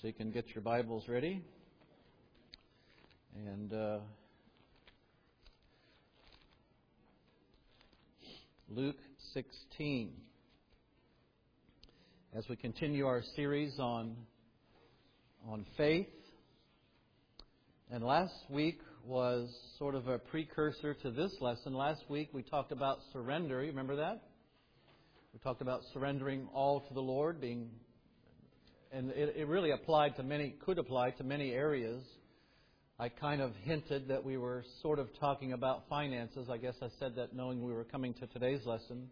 So you can get your Bibles ready. And Luke 16. As we continue our series on faith. And last week was sort of a precursor to this lesson. Last week we talked about surrender. You remember that? We talked about surrendering all to the Lord, and it really could apply to many areas. I kind of hinted that we were sort of talking about finances. I guess I said that knowing we were coming to today's lesson.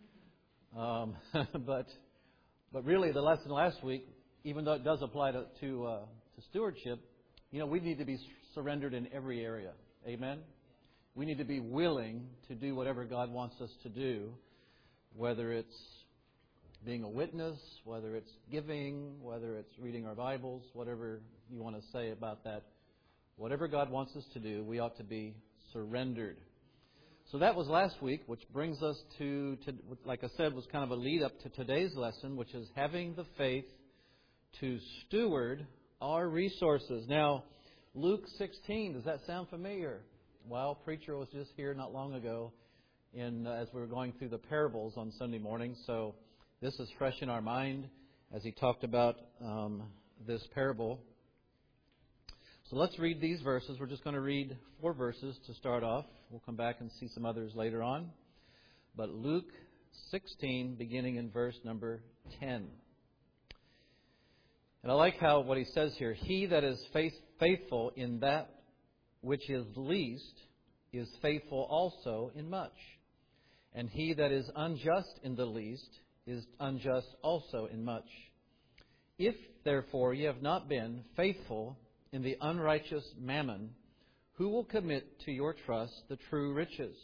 But really, the lesson last week, even though it does apply to stewardship, we need to be surrendered in every area. Amen? We need to be willing to do whatever God wants us to do, whether it's being a witness, whether it's giving, whether it's reading our Bibles, whatever you want to say about that. Whatever God wants us to do, we ought to be surrendered. So that was last week, which brings us to like I said, was kind of a lead up to today's lesson, which is having the faith to steward our resources. Now, Luke 16, does that sound familiar? Well, preacher was just here not long ago as we were going through the parables on Sunday morning. So this is fresh in our mind as he talked about this parable. So let's read these verses. We're just going to read 4 verses to start off. We'll come back and see some others later on. But Luke 16, beginning in verse number 10. And I like what he says here. He that is faithful in that which is least is faithful also in much. And he that is unjust in the least is unjust also in much. If, therefore, ye have not been faithful in the unrighteous mammon, who will commit to your trust the true riches?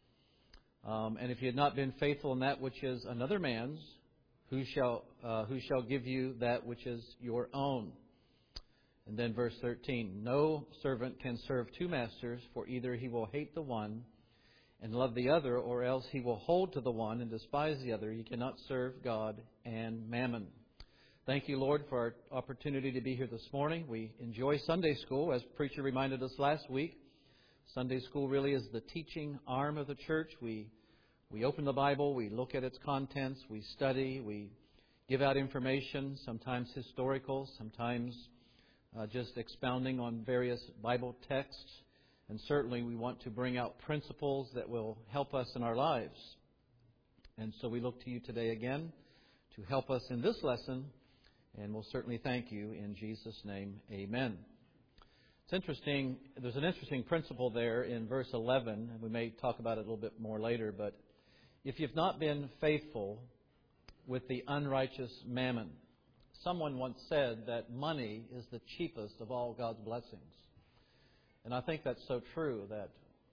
And if ye had not been faithful in that which is another man's, who shall give you that which is your own? And then verse 13, no servant can serve 2 masters, for either he will hate the one and love the other, or else he will hold to the one and despise the other. You cannot serve God and mammon. Thank you, Lord, for our opportunity to be here this morning. We enjoy Sunday school, as preacher reminded us last week. Sunday school really is the teaching arm of the church. We open the Bible, we look at its contents, we study, we give out information, sometimes historical, sometimes just expounding on various Bible texts. And certainly we want to bring out principles that will help us in our lives. And so we look to you today again to help us in this lesson. And we'll certainly thank you in Jesus' name. Amen. It's interesting. There's an interesting principle there in verse 11. And we may talk about it a little bit more later. But if you've not been faithful with the unrighteous mammon, someone once said that money is the cheapest of all God's blessings. And I think that's so true, that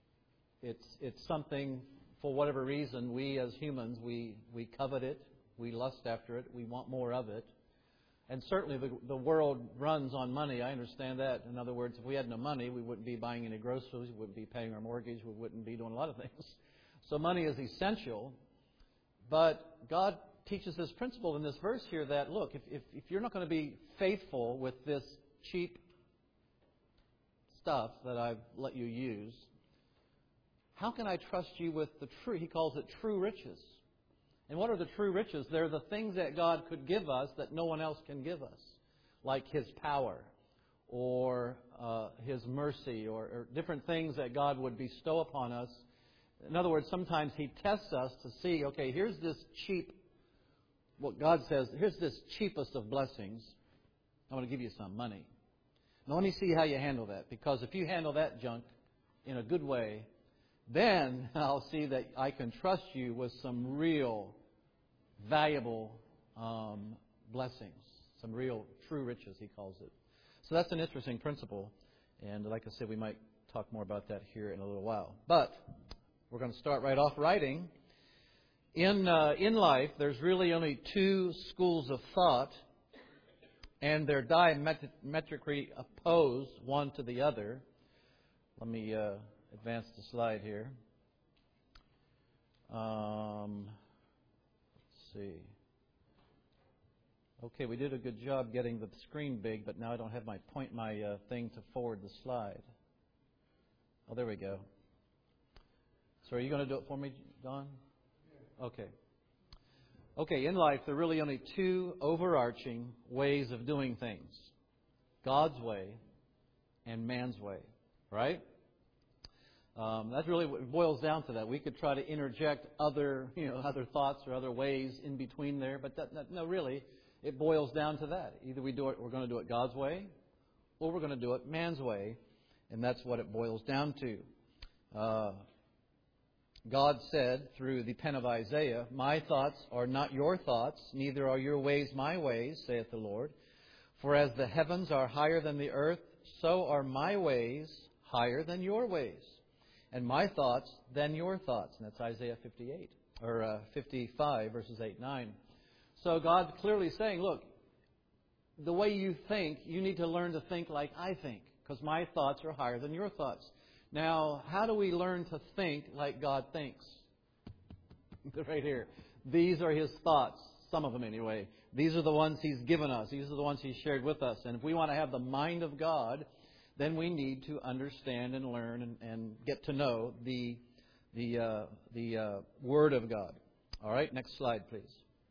it's something, for whatever reason, we as humans, we covet it, we lust after it, we want more of it. And certainly the world runs on money, I understand that. In other words, if we had no money, we wouldn't be buying any groceries, we wouldn't be paying our mortgage, we wouldn't be doing a lot of things. So money is essential. But God teaches this principle in this verse here that, look, if you're not going to be faithful with this cheap stuff that I've let you use, how can I trust you with the true? He calls it true riches. And what are the true riches? They're the things that God could give us that no one else can give us, like His power or His mercy or different things that God would bestow upon us. In other words, sometimes He tests us to see, okay, here's this cheap, what God says, here's this cheapest of blessings. I want to give you some money. Now let me see how you handle that. Because if you handle that junk in a good way, then I'll see that I can trust you with some real valuable blessings. Some real true riches, he calls it. So that's an interesting principle. And like I said, we might talk more about that here in a little while. But we're going to start right off writing. In life, there's really only 2 schools of thought, and they're diametrically opposed one to the other. Let me advance the slide here. Let's see. Okay, we did a good job getting the screen big, but now I don't have my thing to forward the slide. Oh, there we go. So are you going to do it for me, Don? Okay. Okay, in life there are really only two overarching ways of doing things. God's way and man's way, right? That's really what it boils down to that. We could try to interject other thoughts or other ways in between there, but no, really, it boils down to that. Either we're going to do it God's way, or we're going to do it man's way, and that's what it boils down to. God said through the pen of Isaiah, "My thoughts are not your thoughts, neither are your ways my ways, saith the Lord. For as the heavens are higher than the earth, so are my ways higher than your ways, and my thoughts than your thoughts." And that's Isaiah 55, verses 8 and 9. So God's clearly saying, look, the way you think, you need to learn to think like I think, because my thoughts are higher than your thoughts. Now, how do we learn to think like God thinks? Right here. These are His thoughts, some of them anyway. These are the ones He's given us. These are the ones He's shared with us. And if we want to have the mind of God, then we need to understand and learn and get to know the Word of God. All right, next slide, please.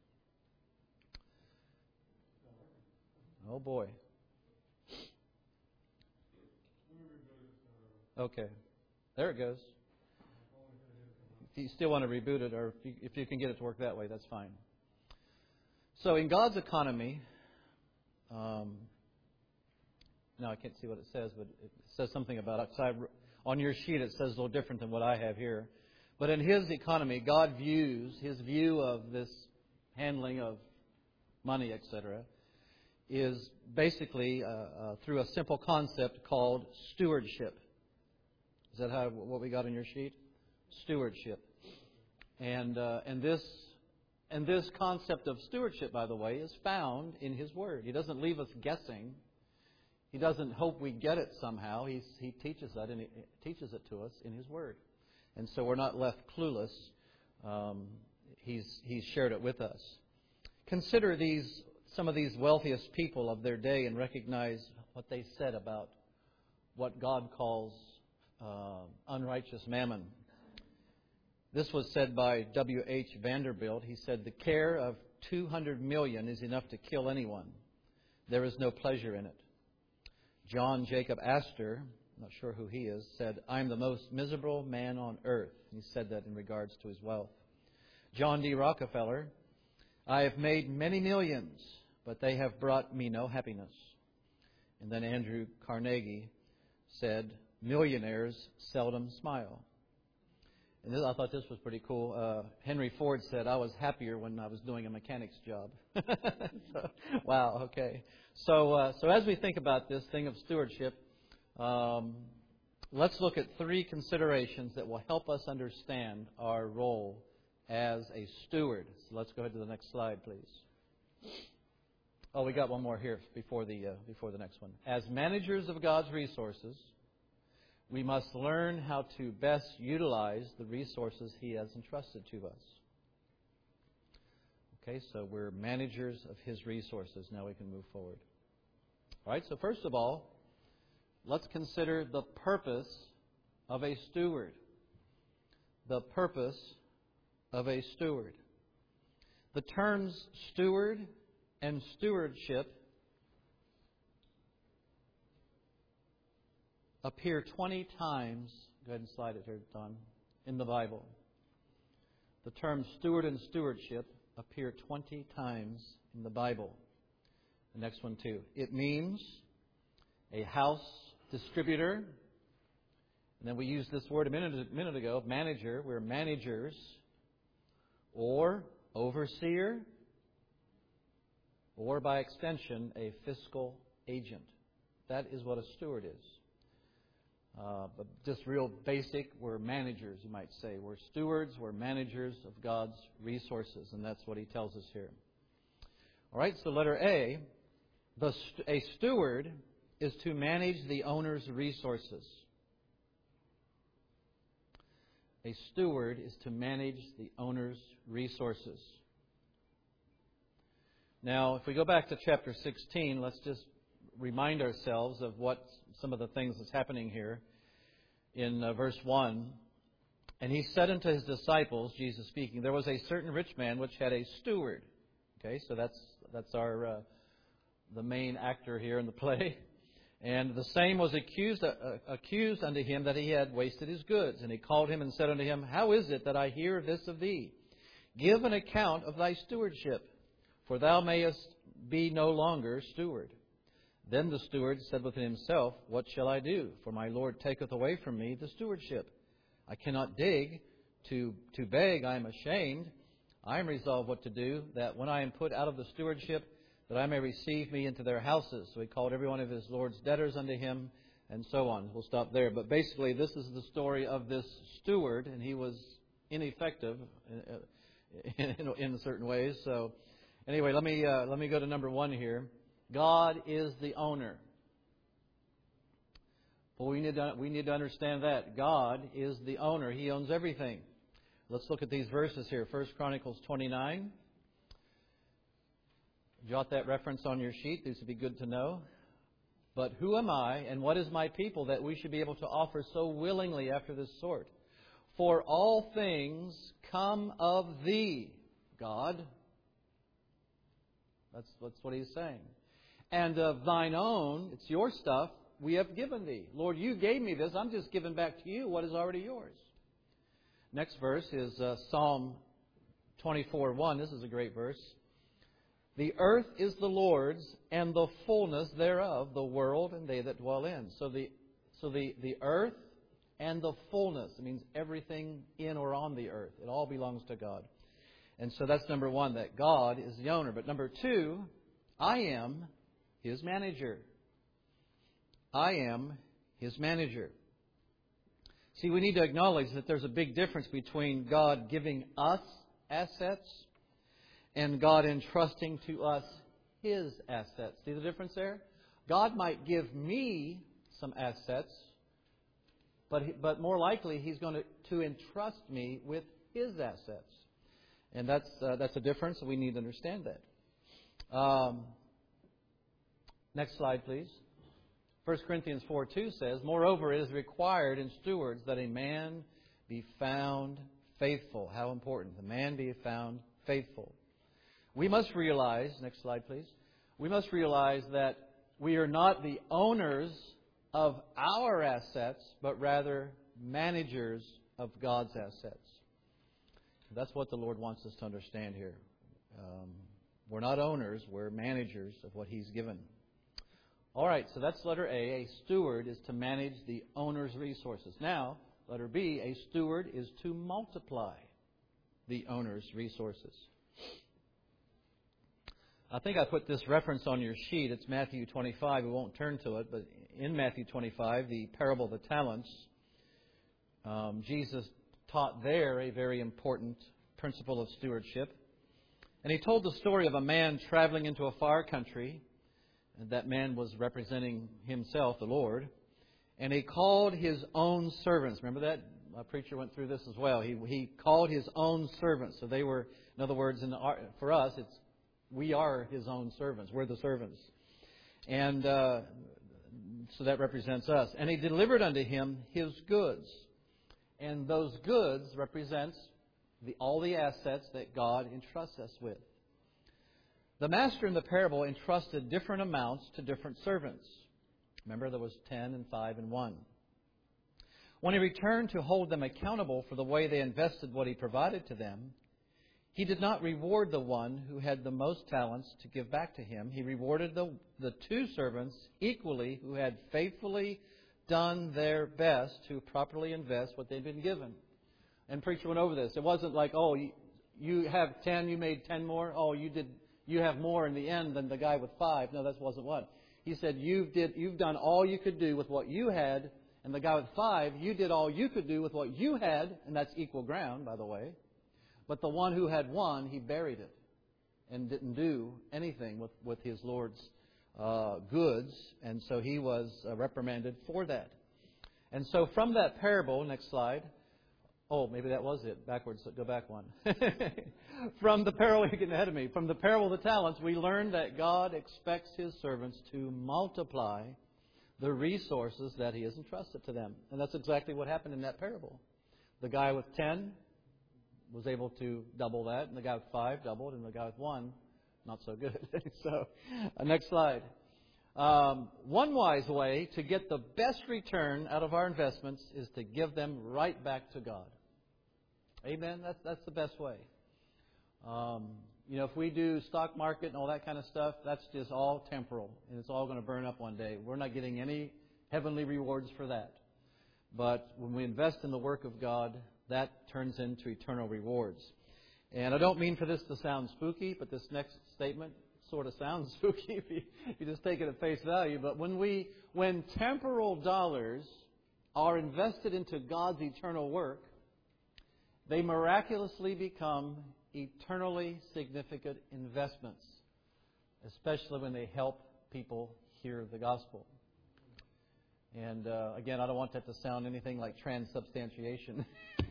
Oh, boy. Okay. There it goes. If you still want to reboot it, or if you can get it to work that way, that's fine. So in God's economy, now I can't see what it says, but it says something about it. On your sheet it says a little different than what I have here. But in His economy, God views, His view of this handling of money, etc., is basically through a simple concept called stewardship. Is that what we got on your sheet? Stewardship. And this concept of stewardship, by the way, is found in His Word. He doesn't leave us guessing. He doesn't hope we get it somehow. He teaches that, and He teaches it to us in His Word. And so we're not left clueless. He's shared it with us. Consider some of these wealthiest people of their day and recognize what they said about what God calls unrighteous mammon. This was said by W.H. Vanderbilt. He said, "The care of 200 million is enough to kill anyone. There is no pleasure in it." John Jacob Astor, I'm not sure who he is, said, "I am the most miserable man on earth." He said that in regards to his wealth. John D. Rockefeller, "I have made many millions, but they have brought me no happiness." And then Andrew Carnegie said, "Millionaires seldom smile." And I thought this was pretty cool. Henry Ford said, "I was happier when I was doing a mechanic's job." Wow, okay. So as we think about this thing of stewardship, let's look at three considerations that will help us understand our role as a steward. So let's go ahead to the next slide, please. Oh, we got one more here before the next one. As managers of God's resources, we must learn how to best utilize the resources He has entrusted to us. Okay, so we're managers of His resources. Now we can move forward. All right, so first of all, let's consider the purpose of a steward. The purpose of a steward. The terms steward and stewardship appear 20 times, go ahead and slide it here, Don, in the Bible. The terms steward and stewardship appear 20 times in the Bible. The next one too. It means a house distributor. And then we used this word a minute ago, manager. We're managers. Or overseer. Or by extension, a fiscal agent. That is what a steward is. But just real basic, we're managers, you might say. We're stewards, we're managers of God's resources, and that's what He tells us here. All right, so letter A, a steward is to manage the owner's resources. A steward is to manage the owner's resources. Now, if we go back to chapter 16, let's just remind ourselves of what some of the things that's happening here in verse 1. And he said unto his disciples, Jesus speaking, there was a certain rich man which had a steward. Okay, so that's our the main actor here in the play. And the same was accused unto him that he had wasted his goods. And he called him and said unto him, How is it that I hear this of thee? Give an account of thy stewardship, for thou mayest be no longer steward. Then the steward said within himself, What shall I do? For my Lord taketh away from me the stewardship. I cannot dig to beg, I am ashamed. I am resolved what to do, that when I am put out of the stewardship, that I may receive me into their houses. So he called every one of his Lord's debtors unto him, and so on. We'll stop there. But basically, this is the story of this steward, and he was ineffective in certain ways. So anyway, let me go to number 1 here. God is the owner. Well, we need to understand that. God is the owner. He owns everything. Let's look at these verses here. 1 Chronicles 29. Jot that reference on your sheet. These would be good to know. But who am I, and what is my people, that we should be able to offer so willingly after this sort? For all things come of Thee, God. That's what He's saying. And of Thine own, it's your stuff, we have given Thee. Lord, You gave me this. I'm just giving back to You what is already Yours. Next verse is Psalm 24:1. This is a great verse. The earth is the Lord's, and the fullness thereof, the world and they that dwell in. So the earth and the fullness, it means everything in or on the earth. It all belongs to God. And so that's number 1, that God is the owner. But number 2, I am His manager. I am His manager. See, we need to acknowledge that there's a big difference between God giving us assets and God entrusting to us His assets. See the difference there? God might give me some assets, but more likely He's going to entrust me with His assets. And that's a difference, and we need to understand that. Next slide, please. 1 Corinthians 4:2 says, Moreover, it is required in stewards that a man be found faithful. How important. The man be found faithful. We must realize, next slide please, we must realize that we are not the owners of our assets, but rather managers of God's assets. That's what the Lord wants us to understand here. We're not owners, we're managers of what He's given. All right, so that's letter A. A steward is to manage the owner's resources. Now, letter B, a steward is to multiply the owner's resources. I think I put this reference on your sheet. It's Matthew 25. We won't turn to it, but in Matthew 25, the parable of the talents, Jesus taught there a very important principle of stewardship. And He told the story of a man traveling into a far country. And that man was representing himself, the Lord. And he called his own servants. Remember that? A preacher went through this as well. He called his own servants. So they were, in other words, for us, we are His own servants. We're the servants. And so that represents us. And He delivered unto him his goods. And those goods represents all the assets that God entrusts us with. The master in the parable entrusted different amounts to different servants. Remember, there was 10 and 5 and 1. When He returned to hold them accountable for the way they invested what He provided to them, He did not reward the one who had the most talents to give back to Him. He rewarded the 2 servants equally who had faithfully done their best to properly invest what they'd been given. And preacher went over this. It wasn't like, oh, you have 10, you made 10 more. Oh, you have more in the end than the guy with 5. No, that wasn't what. He said, you've done all you could do with what you had, and the guy with 5, you did all you could do with what you had, and that's equal ground, by the way. But the one who had 1, he buried it and didn't do anything with his Lord's goods, and so he was reprimanded for that. And so from that parable, next slide, Oh, maybe that was it. Backwards. Go back one. From the parable, you're getting ahead of me. From the parable of the talents, we learn that God expects His servants to multiply the resources that He has entrusted to them. And that's exactly what happened in that parable. The guy with 10 was able to double that, and the guy with 5 doubled, and the guy with 1, not so good. So, next slide. One wise way to get the best return out of our investments is to give them right back to God. Amen? That's the best way. If we do stock market and all that kind of stuff, that's just all temporal, and it's all going to burn up one day. We're not getting any heavenly rewards for that. But when we invest in the work of God, that turns into eternal rewards. And I don't mean for this to sound spooky, but this next statement sort of sounds spooky if you just take it at face value. But when temporal dollars are invested into God's eternal work, they miraculously become eternally significant investments, especially when they help people hear the gospel. And again, I don't want that to sound anything like transubstantiation.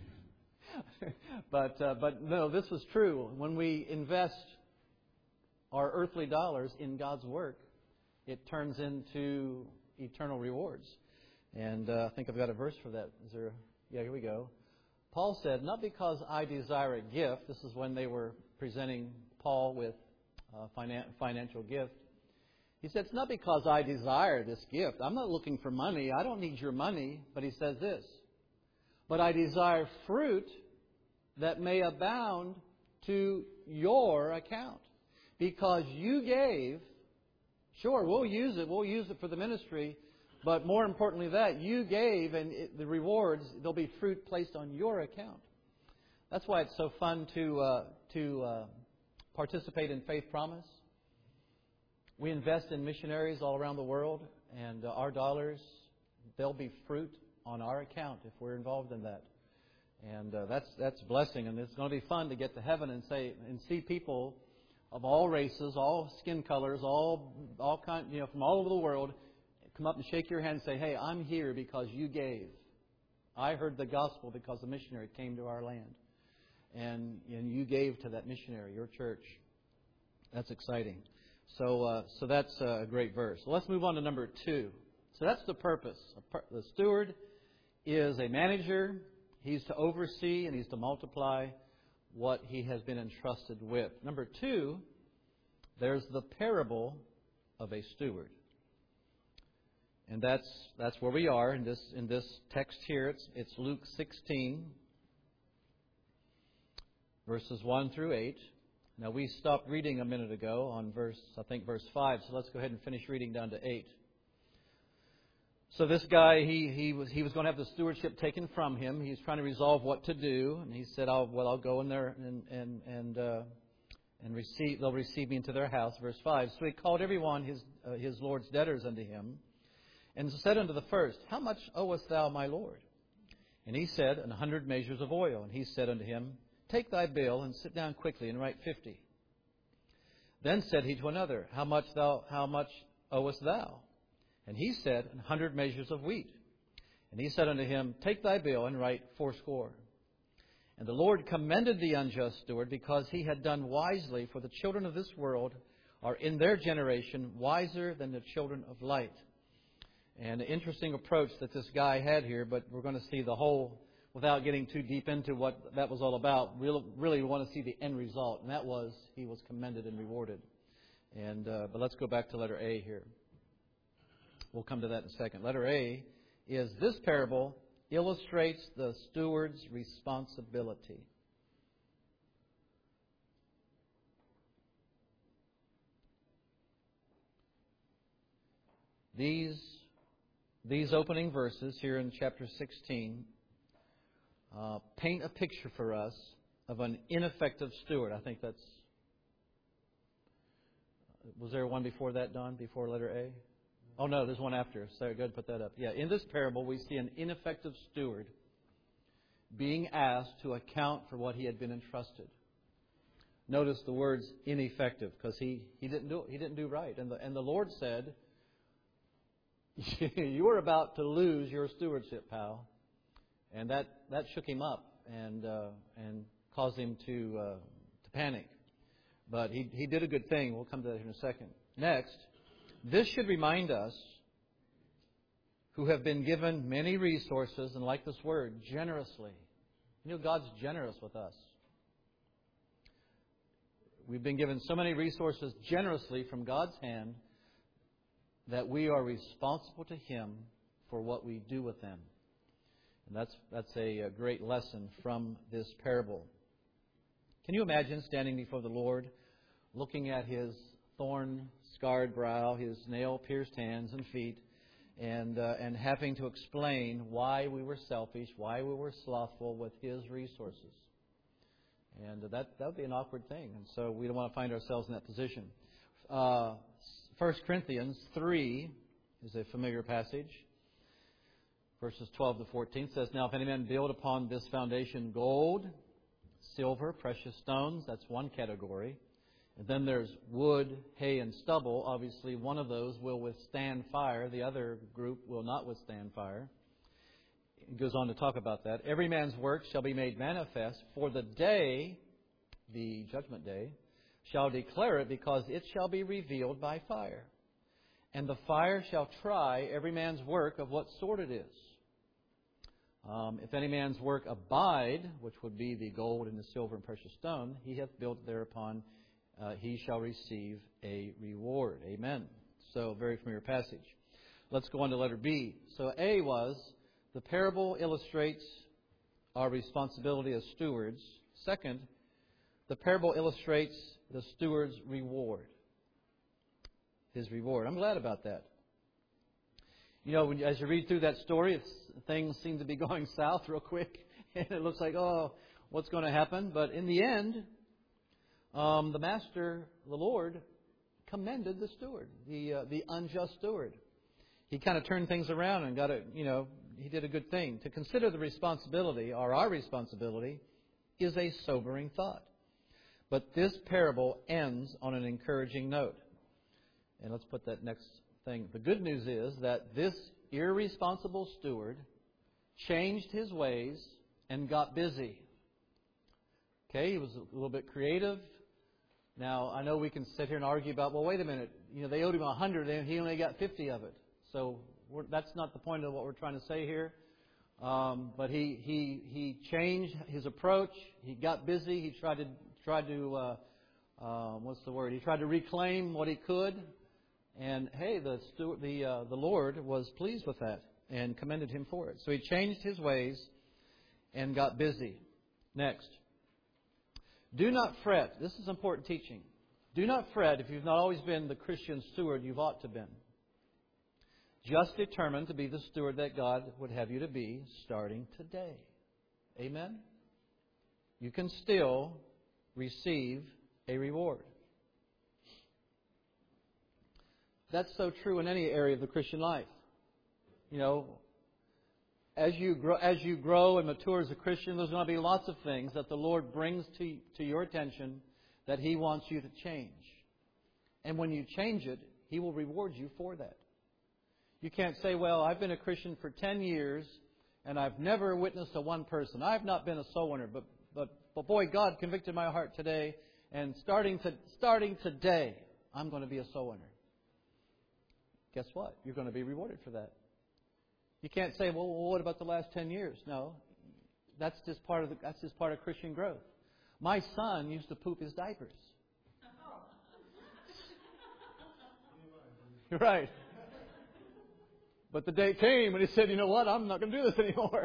But no, this is true. When we invest our earthly dollars in God's work, it turns into eternal rewards. And I think I've got a verse for that. Yeah, here we go. Paul said, not because I desire a gift. This is when they were presenting Paul with financial gift. He said, it's not because I desire this gift. I'm not looking for money. I don't need your money. But he says this, but I desire fruit that may abound to your account. Because you gave, sure, we'll use it for the ministry, but more importantly that, you gave, and the rewards, there'll be fruit placed on your account. That's why it's so fun to participate in Faith Promise. We invest in missionaries all around the world, and our dollars, there'll be fruit on our account if we're involved in that. And that's a blessing, and it's going to be fun to get to heaven and see people of all races, all skin colors, all kind, from all over the world, come up and shake your hand and say, "Hey, I'm here because you gave. I heard the gospel because the missionary came to our land, and you gave to that missionary, your church." That's exciting. So that's a great verse. So let's move on to number 2. So that's the purpose. The steward is a manager. He's to oversee and he's to multiply what he has been entrusted with. Number 2, there's the parable of a steward. And that's where we are in this text here. It's Luke 16, verses 1 through 8. Now, we stopped reading a minute ago on verse 5. So let's go ahead and finish reading down to 8. So this guy, he was going to have the stewardship taken from him. He's trying to resolve what to do, and he said, "I'll go in there and receive. They'll receive me into their house." Verse 5. So he called everyone his Lord's debtors unto him, and said unto the first, "How much owest thou, my Lord?" And he said, 100 measures of oil. And he said unto him, "Take thy bill and sit down quickly and write 50. Then said he to another, How much owest thou? And he said, 100 measures of wheat. And he said unto him, Take thy bill and write 80. And the Lord commended the unjust steward, because he had done wisely. For the children of this world are in their generation wiser than the children of light. And an interesting approach that this guy had here, but we're going to see the whole, without getting too deep into what that was all about. Really we want to see the end result, and that was he was commended and rewarded. And but let's go back to letter A here. We'll come to that in a second. Letter A is, this parable illustrates the steward's responsibility. These opening verses here in chapter 16 paint a picture for us of an ineffective steward. I think that's... Was there one before that, Don? Before letter A? Oh, no, there's one after. So go ahead and put that up. Yeah, in this parable, we see an ineffective steward being asked to account for what he had been entrusted. Notice the words ineffective, because he didn't do it. He didn't do right. And the Lord said, you were about to lose your stewardship, pal. And that shook him up. and cause him to panic. But he did a good thing. We'll come to that in a second. Next, this should remind us who have been given many resources, and like this word, generously. You know, God's generous with us. We've been given so many resources generously from God's hand that we are responsible to Him for what we do with them. And that's a great lesson from this parable. Can you imagine standing before the Lord, looking at His thorn-scarred brow, His nail-pierced hands and feet, and having to explain why we were selfish, why we were slothful with His resources? And that would be an awkward thing. And so we don't want to find ourselves in that position. 1 Corinthians 3 is a familiar passage. Verses 12 to 14 says, "Now if any man build upon this foundation gold, silver, precious stones," that's one category. And then there's wood, hay, and stubble. Obviously, one of those will withstand fire. The other group will not withstand fire. It goes on to talk about that. "Every man's work shall be made manifest, for the day," the judgment day, "shall declare it, because it shall be revealed by fire. And the fire shall try every man's work of what sort it is. If any man's work abide," which would be the gold and the silver and precious stone, "he hath built thereupon, he shall receive a reward." Amen. So, very familiar passage. Let's go on to letter B. So, A was, the parable illustrates our responsibility as stewards. Second, the parable illustrates the steward's reward. His reward. I'm glad about that. You know, as you read through that story, things seem to be going south real quick. And it looks like, oh, what's going to happen? But in the end, the master, the Lord, commended the steward, the unjust steward. He kind of turned things around and he did a good thing. To consider the responsibility, or our responsibility, is a sobering thought. But this parable ends on an encouraging note. And let's put that next thing. The good news is that this irresponsible steward changed his ways and got busy. Okay, he was a little bit creative. Now, I know we can sit here and argue about, well, wait a minute. You know, they owed him 100 and he only got 50 of it. So that's not the point of what we're trying to say here. But he changed his approach. He got busy. He tried to He tried to reclaim what he could. And hey, the Lord was pleased with that and commended him for it. So he changed his ways and got busy. Next. Do not fret. This is important teaching. Do not fret if you've not always been the Christian steward you've ought to have been. Just determine to be the steward that God would have you to be starting today. Amen? You can still receive a reward. That's so true in any area of the Christian life. You know, as you grow and mature as a Christian, there's going to be lots of things that the Lord brings to your attention that He wants you to change. And when you change it, He will reward you for that. You can't say, well, I've been a Christian for 10 years and I've never witnessed to one person. I've not been a soul winner, but boy, God convicted my heart today, and starting today, I'm going to be a soul winner. Guess what? You're going to be rewarded for that. You can't say, well, what about the last 10 years? No, that's just part of Christian growth. My son used to poop his diapers. Right. But the day came when he said, you know what, I'm not going to do this anymore.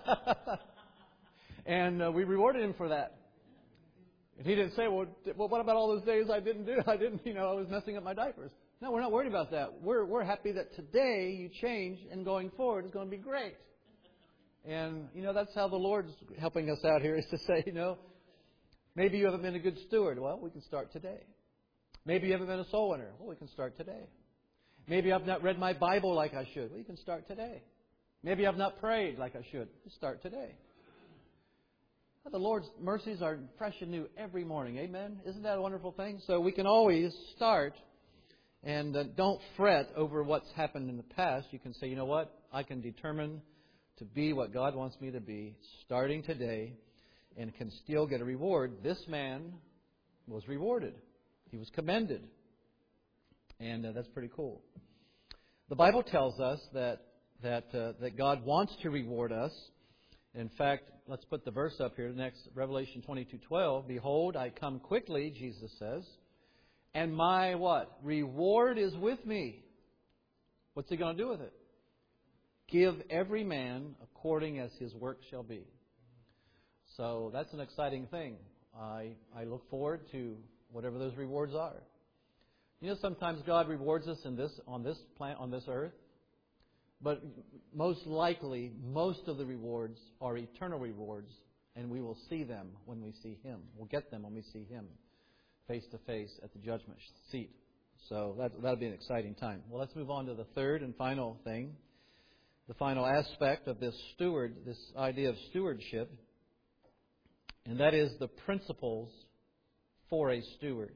And we rewarded him for that. And he didn't say, well, what about all those days I was messing up my diapers. No, we're not worried about that. We're happy that today you change, and going forward it's going to be great. And, that's how the Lord's helping us out here, is to say, maybe you haven't been a good steward. Well, we can start today. Maybe you haven't been a soul winner. Well, we can start today. Maybe I've not read my Bible like I should. Well, you can start today. Maybe I've not prayed like I should. Start today. The Lord's mercies are fresh and new every morning. Amen? Isn't that a wonderful thing? So we can always start, and don't fret over what's happened in the past. You can say, you know what? I can determine to be what God wants me to be starting today. and can still get a reward, this man was rewarded. He was commended. And that's pretty cool. The Bible tells us that God wants to reward us. In fact, let's put the verse up here. Next, Revelation 22:12. Behold, I come quickly, Jesus says, and my what? Reward is with me. What's He going to do with it? Give every man according as his work shall be. So that's an exciting thing. I look forward to whatever those rewards are. You know, sometimes God rewards us on this earth, but most likely, most of the rewards are eternal rewards, and we will see them when we see Him. We'll get them when we see Him face to face at the judgment seat. So that'll be an exciting time. Well, let's move on to the third and final thing, the final aspect of this idea of stewardship, and that is the principles for a steward.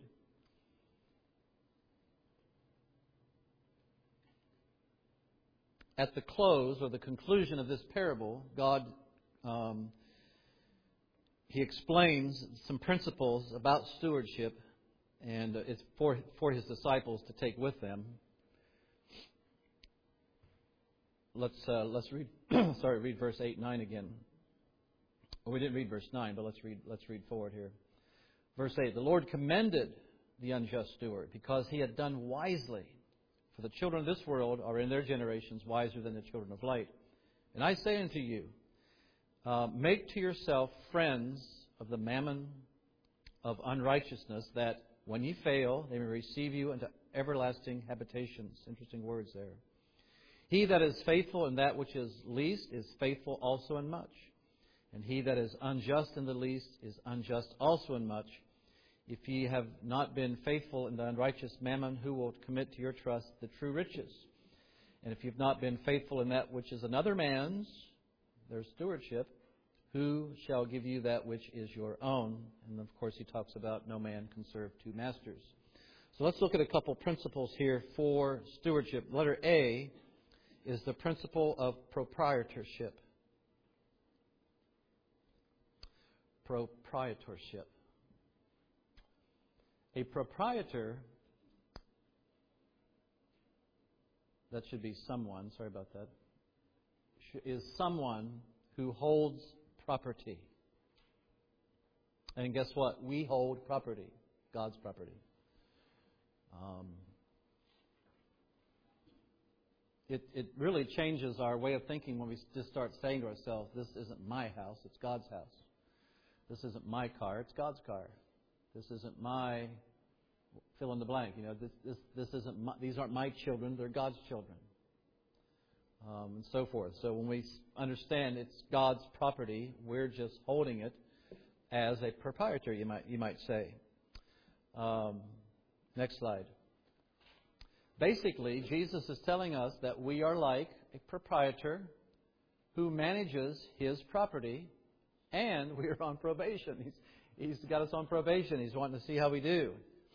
At the close or the conclusion of this parable, God He explains some principles about stewardship, and it's for His disciples to take with them. Let's read. Read verse 8 and 9 again. Well, we didn't read verse 9, but let's read forward here. Verse 8: The Lord commended the unjust steward because he had done wisely. For the children of this world are in their generations wiser than the children of light. And I say unto you, make to yourself friends of the mammon of unrighteousness, that when ye fail, they may receive you into everlasting habitations. Interesting words there. He that is faithful in that which is least is faithful also in much. And he that is unjust in the least is unjust also in much. If ye have not been faithful in the unrighteous mammon, who will commit to your trust the true riches? And if you've not been faithful in that which is another man's, their stewardship, who shall give you that which is your own? And of course he talks about no man can serve two masters. So let's look at a couple principles here for stewardship. Letter A is the principle of proprietorship. Proprietorship. A proprietor, that should be someone, sorry about that, is someone who holds property. And guess what? We hold property, God's property. It really changes our way of thinking when we just start saying to ourselves, this isn't my house, it's God's house. This isn't my car, it's God's car. This isn't my fill in the blank. You know, this isn't my, these aren't my children; they're God's children, and so forth. So when we understand it's God's property, we're just holding it as a proprietor. You might say. Next slide. Basically, Jesus is telling us that we are like a proprietor who manages his property, and we are on probation. He's got us on probation. He's wanting to see how we do.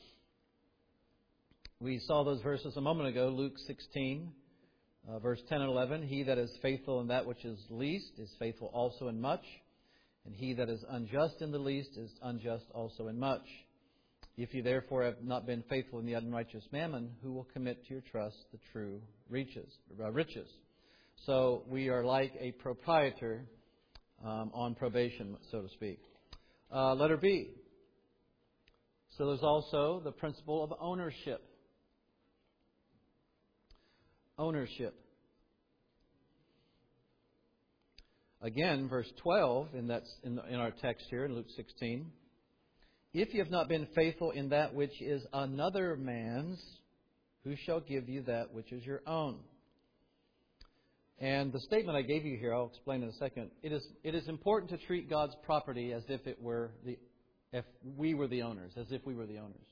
We saw those verses a moment ago, Luke 16, verse 10 and 11. He that is faithful in that which is least is faithful also in much, and he that is unjust in the least is unjust also in much. If you therefore have not been faithful in the unrighteous mammon, who will commit to your trust the true riches? So we are like a proprietor on probation, so to speak. Letter B. So there's also the principle of ownership. Ownership. Again, verse 12 in our text here in Luke 16. If you have not been faithful in that which is another man's, who shall give you that which is your own? And the statement I gave you here, I'll explain in a second. It is important to treat God's property as if we were the owners, as if we were the owners.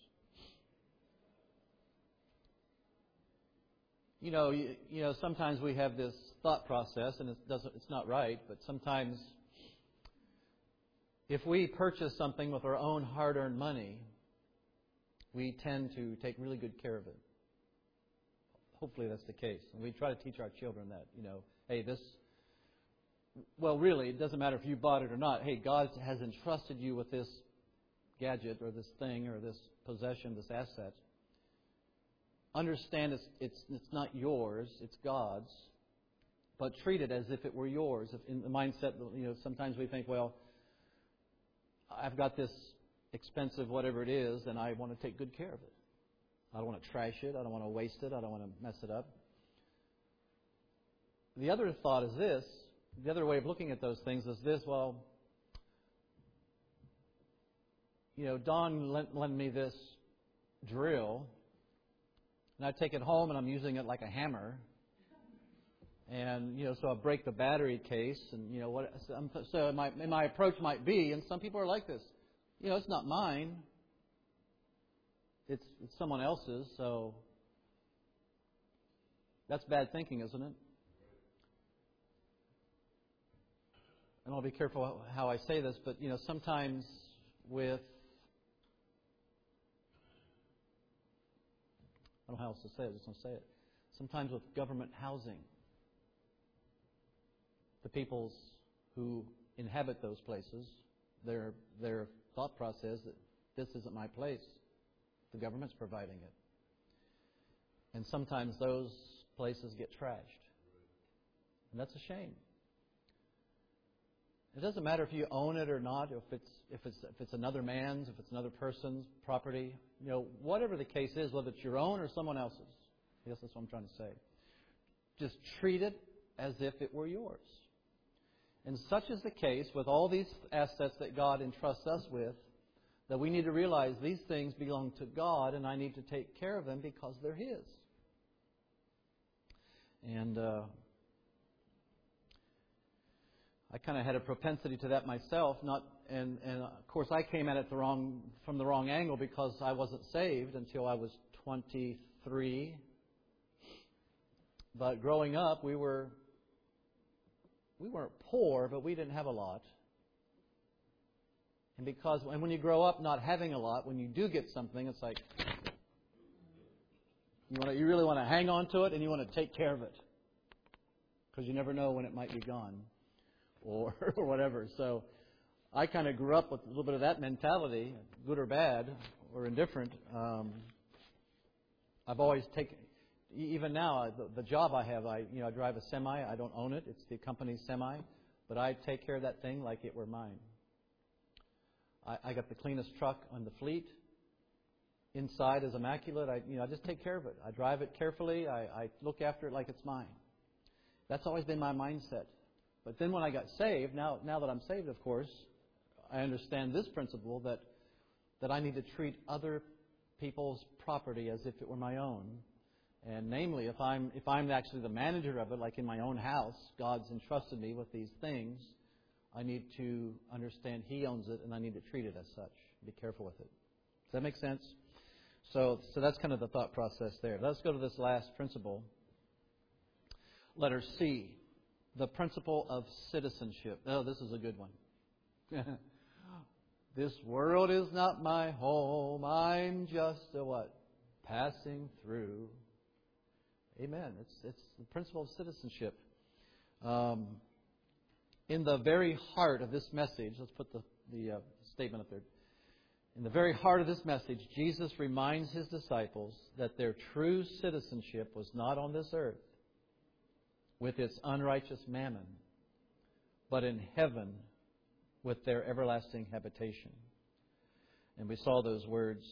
You know, sometimes we have this thought process, and it's not right, but sometimes if we purchase something with our own hard-earned money, we tend to take really good care of it. Hopefully that's the case. And we try to teach our children that, hey, this well, really, it doesn't matter if you bought it or not. Hey, God has entrusted you with this gadget or this thing or this possession, this asset. Understand it's not yours, it's God's. But treat it as if it were yours. If in the mindset, sometimes we think, well, I've got this expensive whatever it is, and I want to take good care of it. I don't want to trash it. I don't want to waste it. I don't want to mess it up. The other thought is this. The other way of looking at those things is this. Well, Don lent me this drill, and I take it home and I'm using it like a hammer. And, so I break the battery case, and, so my approach might be, and some people are like this, it's not mine. It's someone else's, so that's bad thinking, isn't it? And I'll be careful how I say this, but, sometimes with, I don't know how else to say it, I'm just going to say it. Sometimes with government housing, the peoples who inhabit those places, their thought process that this isn't my place. The government's providing it. And sometimes those places get trashed. And that's a shame. It doesn't matter if you own it or not, if it's another man's, if it's another person's property, whatever the case is, whether it's your own or someone else's. Yes, that's what I'm trying to say. Just treat it as if it were yours. And such is the case with all these assets that God entrusts us with, that we need to realize these things belong to God, and I need to take care of them because they're His. And I kind of had a propensity to that myself. And of course I came at it from the wrong angle because I wasn't saved until I was 23. But growing up, we weren't poor, but we didn't have a lot. And when you grow up not having a lot, when you do get something, it's like you really want to hang on to it and you want to take care of it because you never know when it might be gone or whatever. So I kind of grew up with a little bit of that mentality, good or bad or indifferent. I've always taken. Even now, the job I have, I drive a semi. I don't own it; it's the company's semi, but I take care of that thing like it were mine. I got the cleanest truck on the fleet. Inside is immaculate. I just take care of it. I drive it carefully. I look after it like it's mine. That's always been my mindset. But then when I got saved, now that I'm saved, of course, I understand this principle that I need to treat other people's property as if it were my own. And namely, if I'm actually the manager of it, like in my own house, God's entrusted me with these things, I need to understand He owns it, and I need to treat it as such. Be careful with it. Does that make sense? So that's kind of the thought process there. Let's go to this last principle. Letter C, the principle of citizenship. Oh, this is a good one. This world is not my home. I'm just a what? Passing through. Amen. It's the principle of citizenship. In the very heart of this message, let's put the statement up there. In the very heart of this message, Jesus reminds His disciples that their true citizenship was not on this earth with its unrighteous mammon, but in heaven with their everlasting habitation. And we saw those words.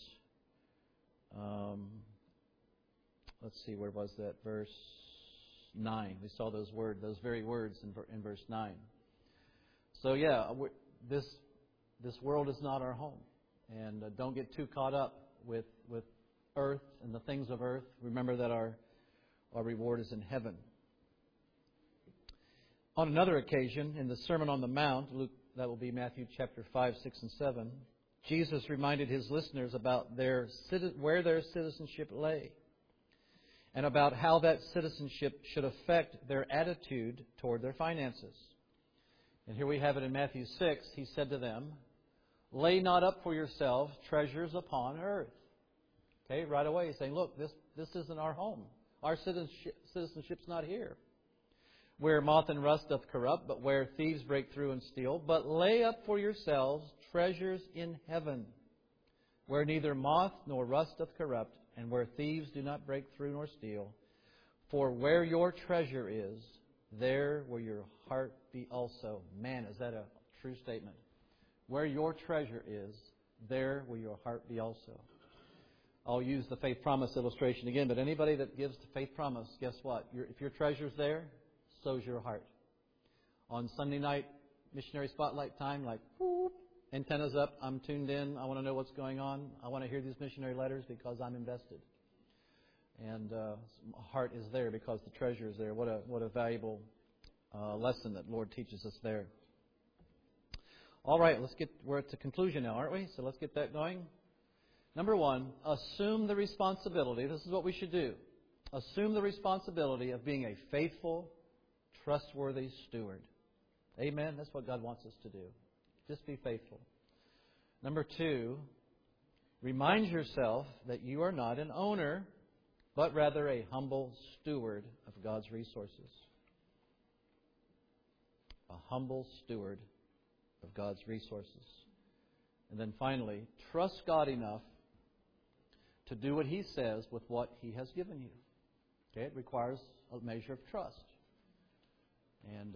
Let's see, where was that? Verse 9. We saw those very words in verse 9. So this world is not our home, and don't get too caught up with earth and the things of earth. Remember that our reward is in heaven. On another occasion, in the Sermon on the Mount, Luke, that will be Matthew chapter 5, 6, and 7, Jesus reminded His listeners about where their citizenship lay, and about how that citizenship should affect their attitude toward their finances. And here we have it in Matthew 6. He said to them, "Lay not up for yourselves treasures upon earth." Okay, right away He's saying, look, this isn't our home. Our citizenship's not here. where moth and rust doth corrupt, but where thieves break through and steal. But lay up for yourselves treasures in heaven, where neither moth nor rust doth corrupt, and where thieves do not break through nor steal. For where your treasure is, there will your heart be also. Man, is that a true statement? Where your treasure is, there will your heart be also. I'll use the faith promise illustration again, but anybody that gives the faith promise, guess what? If your treasure's there, so's your heart. On Sunday night, missionary spotlight time, like, whoop, antennas up, I'm tuned in, I want to know what's going on. I want to hear these missionary letters because I'm invested. And my heart is there because the treasure is there. What a valuable lesson that Lord teaches us there. All right, we're at the conclusion now, aren't we? So let's get that going. Number one, assume the responsibility. This is what we should do. Assume the responsibility of being a faithful, trustworthy steward. Amen? That's what God wants us to do. Just be faithful. Number two, remind yourself that you are not an owner, but rather a humble steward of God's resources. A humble steward of God's resources. And then finally, trust God enough to do what He says with what He has given you. Okay, it requires a measure of trust. And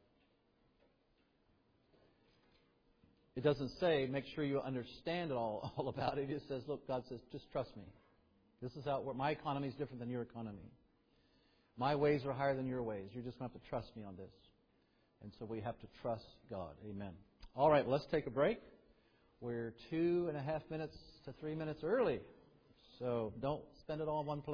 it doesn't say make sure you understand all about it. It just says, look, God says, just trust me. This is how my economy is different than your economy. My ways are higher than your ways. You're just going to have to trust me on this. And so we have to trust God. Amen. All right, let's take a break. We're 2.5 minutes to 3 minutes early. So don't spend it all in one place.